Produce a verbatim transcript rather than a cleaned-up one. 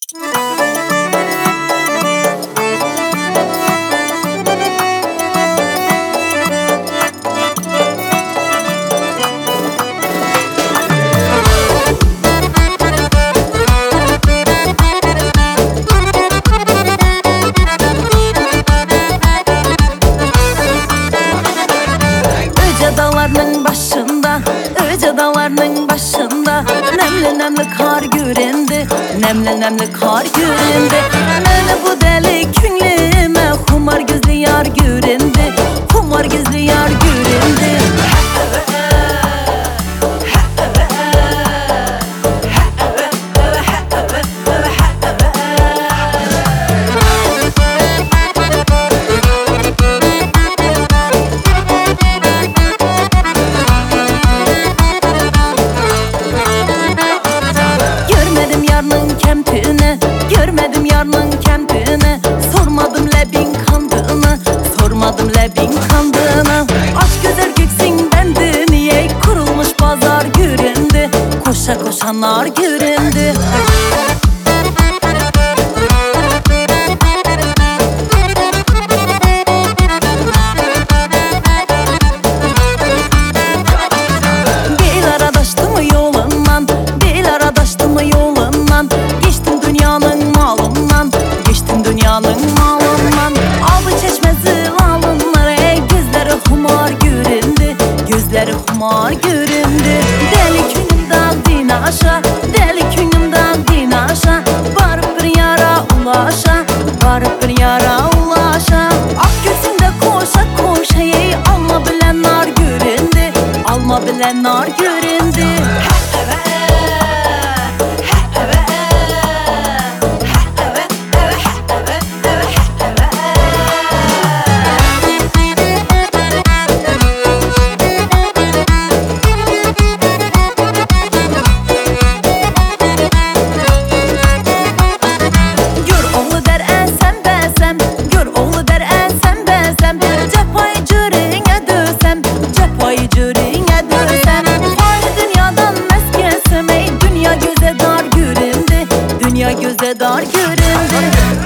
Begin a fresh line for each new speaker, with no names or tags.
Başında, öce dağlarının başında Nemli nemli kar göründü, nemli nemli kar göründü. Mene bu deli künlüme kumar gözlü yar göründü, kumar gözlü yar göründü. Görmedim yarının kentini, sormadım lebin kandığını, sormadım lebin kandığını. Aç güzel göksün bendini, niye kurulmuş pazar göründü, koşa koşanlar göründü. Bir aradaştı mı yolundan, bir aradaştı mı yolundan, geçtim dünyanın malından, geçtim dünyanın malından. Aldı çeşmesi alınlar, ey gözleri humar göründü, gözleri humar göründü. Deli künümden din aşağı, deli künümden din aşağı, varıp bir yara ulaşa, varıp bir yara ulaşa. Ak gözünde koşa koşa, ey alma bilenler göründü, alma bilenler göründü. Dünya göze dar göründü,